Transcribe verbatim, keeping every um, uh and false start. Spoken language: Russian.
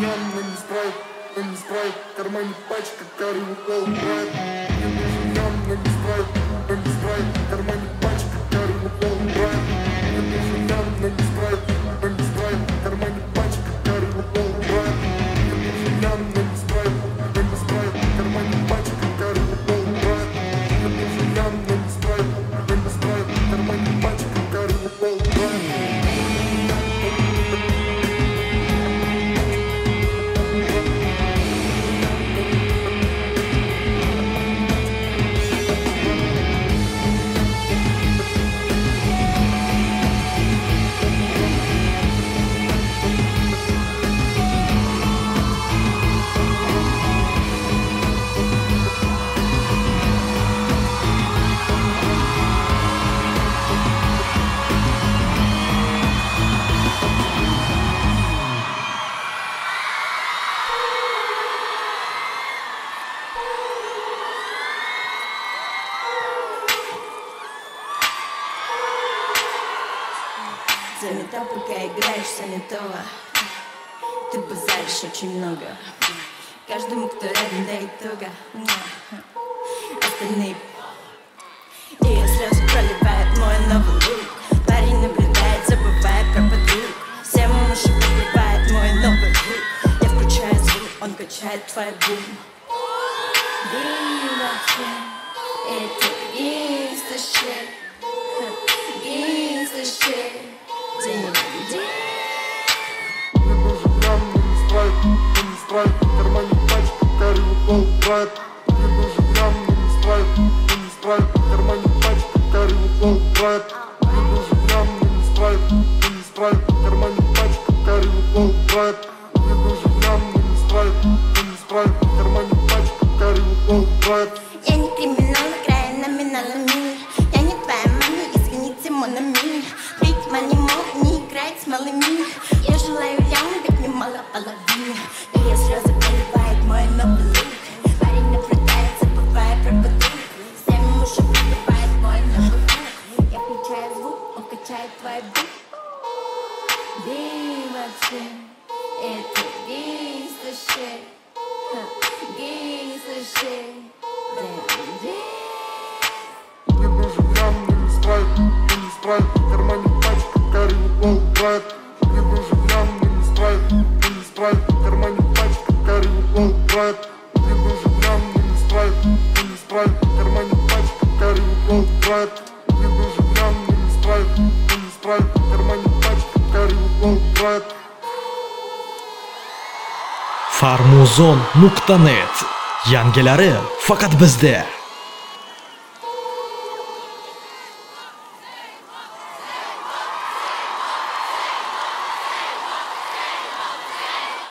нам, но не спрайт, но не спрайт. В кармане пачка, карри упал брат. Мне нужен нам, но не спрайт, но не спрайт. В кармане пачка, карри упал брат. Мне нужен нам, но не спрайт, но не спрайт. В кармане пачка, карри упал брат. Мне нужен нам, но не спрайт, но не спрайт. В кармане пачка, карри упал брат. Мне нужен нам, но не спрайт, но не спрайт. В кармане пачка, карри упал брат. Занята, пока играешь санитова. Ты базаришь очень много. Каждому, кто рядом, до итога. Остальные. И я сразу проливает мой новый лук. Парень наблюдает, забывает про подруг. Всем уши пробивает мой новый лук. Я включаю звук, он качает твой бум. Девочки, это гейнста-щит. Гейнста-щит. Мне нужен нам, но не спрайт, но не спрайт. В кармане пачка, карри упал брат. Мне нужен нам, но не спрайт, но не спрайт. В кармане пачка, карри упал брат. Мне нужен нам, но не спрайт, но не спрайт. В кармане пачка, карри упал брат. Мне нужен нам, но не спрайт, но не спрайт. В кармане пачка, карри упал брат. Я не криминал, играю номиналами. Я не твоя мама, извините, мономи. Ведь мани мог не играть с малыми. Я желаю яму, ведь немало половин. И я сразу поливает мой новый лук. Парень наблюдает, забывая про подруг. Всем уши пробивает мой новый лук. Я включаю звук, он качает твой бук. Девочки, это гейнста-щит. Гейнста-щит. Мне нужен нам, но не спрайт, но не спрайт. В кармане пачка, карри упал брат. Мне нужен нам, но не спрайт, но не спрайт. В кармане пачка, карри упал брат. Мне нужен нам, но не спрайт, но не спрайт. В кармане пачка, карри упал брат. Мне нужен нам, но не спрайт, но не спрайт. В кармане пачка, карри упал брат. farmuzon nuqta net yangilari faqat bizda.